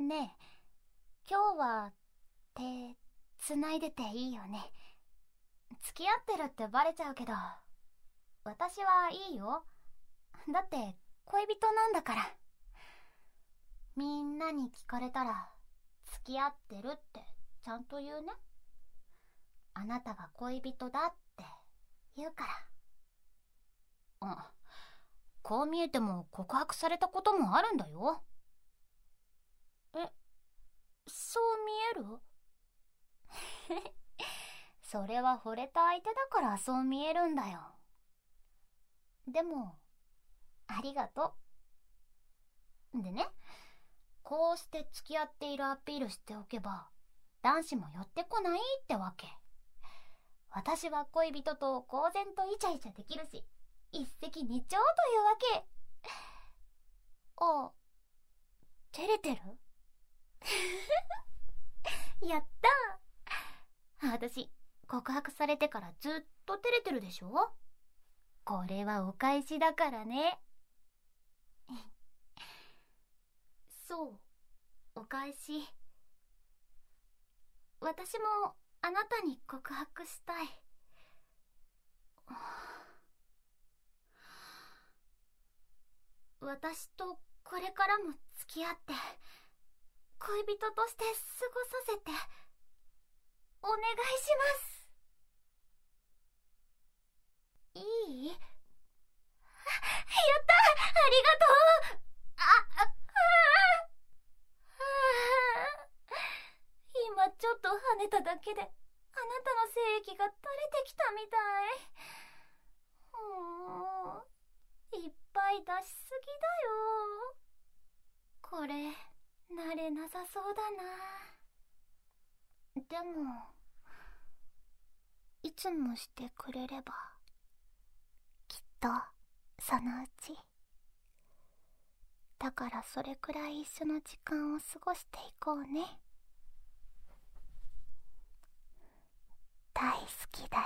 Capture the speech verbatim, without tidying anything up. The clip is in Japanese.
ねえ、今日は手つないでていいよね。付き合ってるってバレちゃうけど、私はいいよ。だって恋人なんだから。みんなに聞かれたら付き合ってるってちゃんと言うね。あなたが恋人だって言うから。うん、こう見えても告白されたこともあるんだよ。え、そう見える？それは惚れた相手だからそう見えるんだよ。でもありがとう。でね、こうして付き合っているアピールしておけば男子も寄ってこないってわけ。私は恋人と公然とイチャイチャできるし、一石二鳥というわけ。あ、照れてる？やったー。私告白されてからずっと照れてるでしょ。これはお返しだからね。そう、お返し。私もあなたに告白したい。私とこれからも付き合って恋人として過ごさせてお願いします。いい？やったー、ありがとう。あ、あ、あ今ちょっと跳ねただけであなたの精液が垂れてきたみたい。うーん、いっぱい出しすぎだよ。これ慣れなさそうだな。でもいつもしてくれればきっとそのうち。だからそれくらい一緒の時間を過ごしていこうね。大好きだ